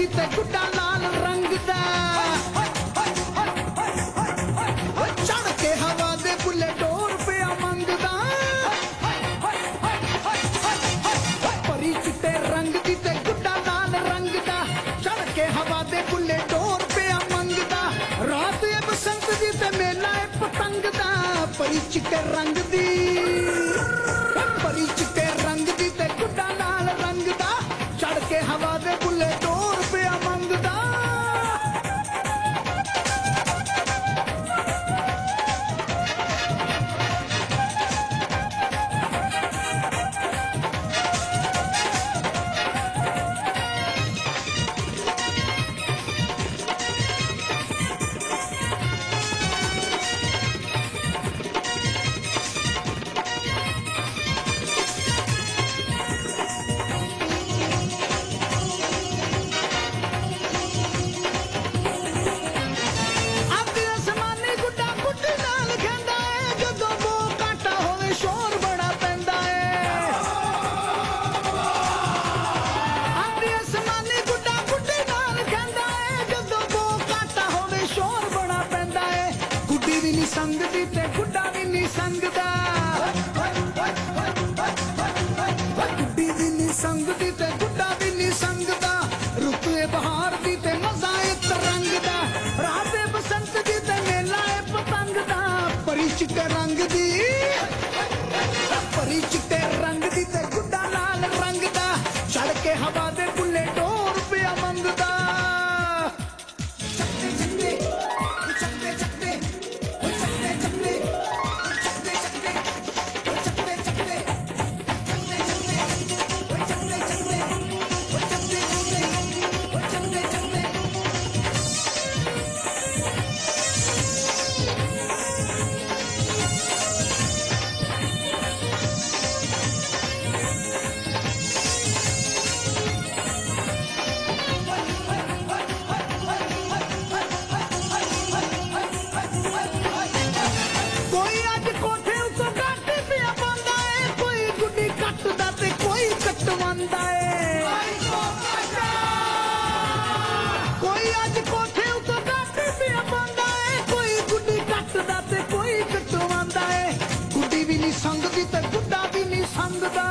दी ते गुड्डा लाल रंग दा चढ़ के हवा दे बुलेट रुपया मंगदा परी चिट्टे रंग दी ते गुड्डा लाल रंग दा चढ़ के हवा दे बुलेट रुपया मंगदा रात ए बसंत दी ते मेला ए पतंग दा परी चिट्टे रंग दी परी चिट्टे रंग दी ते गुड्डा लाल रंग दा चढ़ के हवा दे बुलेट रुपया मंगदा संग दी ते गुड्डा भी नहीं संगदा गुड्डी भी नहीं संग दी ते गुड्डा भी नहीं संगदा रुत ए बहार दी ते मजा ए तरंग दा रात ए बसंत दी ते मेला ए पतंग दा परी चिट्टे रंग दी परी चिट्टे रंग दी ते गुड्डा लाल रंग दा चढ़ के हवा दे बुलेट रुपया मंगदा कोई अज कोठे उतो गाटी पिया पांदा है कोई गुड्डी कटदा ते कोई कटवांदा है गुड्डी भी नहीं संगदी ते गुड्डा भी नहीं संगदा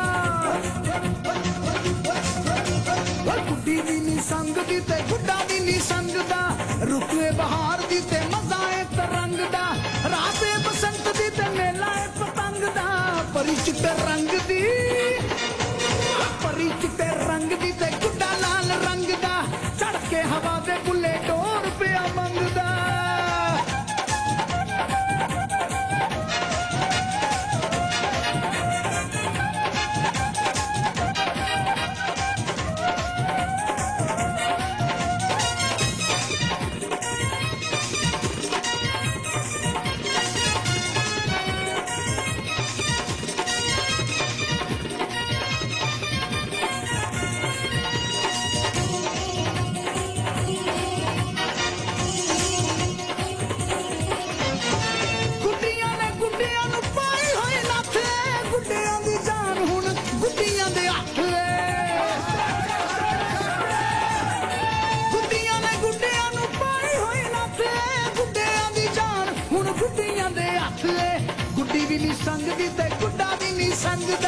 गुड्डी भी नहीं संगदी ते गुड्डा भी नहीं संगदा रुके बहार दी ते मजा ए तरंग दा रात ए बसंत दी ते मेला ए पतंग दा परी चिट्टे रंग दी परी चिट्टे रंग दी ते गुड्डा लाल रंग दा चढ़ के हवा दे बुलेट रुपया मंगदा गुड्डी भी नहीं संगदी ते गुड्डा भी नहीं संगदा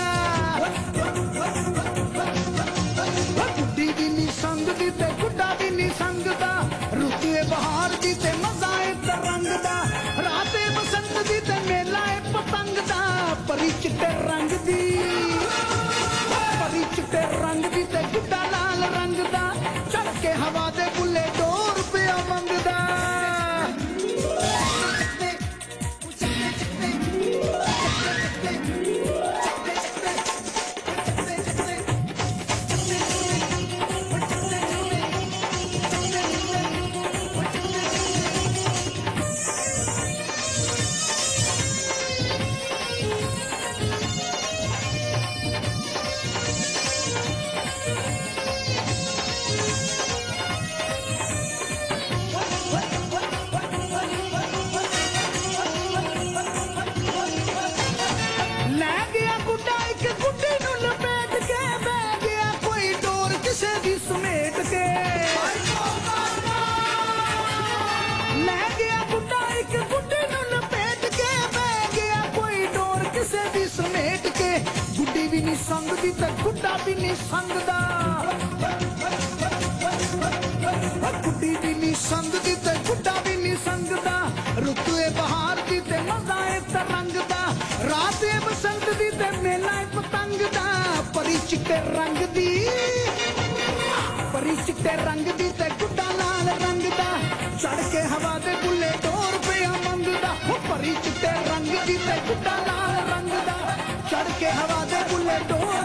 गुड्डी भी नहीं संगदी ते गुड्डा भी नहीं संगदा रुते बहार दी ते मजा ए तरंग दा रात ए बसंत दी ते मेला ए पतंग दा परी चिट्टे रंग दी परी चिट्टे रंग दी ते गुड्डा लाल रंग दा चढ़ के हवा दे बुलेट रुपया मंगदा ਗੁੱਡਾ ਵੀ ਨਹੀਂ ਸੰਗਦਾ ਗੁੱਡੀ ਵੀ ਨਹੀਂ ਸੰਗਦੀ ਤੇ ਗੁੱਡਾ ਵੀ ਨਹੀਂ ਸੰਗਦਾ ਰੁੱਤ ਏ ਬਹਾਰ ਦੀ ਤੇ ਮਜ਼ਾ ਏ ਤਰੰਗ ਦਾ ਰਾਤ ਏ ਬਸੰਤ ਦੀ ਤੇ ਮੇਲਾ ਏ ਪਤੰਗ ਦਾ ਪਰੀ ਚਿੱਟੇ ਰੰਗ ਦੀ ਪਰੀ ਚਿੱਟੇ ਰੰਗ ਦੀ ਤੇ ਗੁੱਡਾ ਲਾਲ ਰੰਗ ਦਾ ਚੜ ਕੇ ਹਵਾ ਦੇ ਬੁੱਲੇ 2 ਰੁਪਇਆ ਮੰਗਦਾ ਉਹ ਪਰੀ ਚਿੱਟੇ ਰੰਗ ਦੀ ਤੇ ਗੁੱਡਾ ਲਾਲ ਰੰਗ ਦਾ ਚੜ ਕੇ ਹਵਾ ਦੇ ਬੁੱਲੇ 2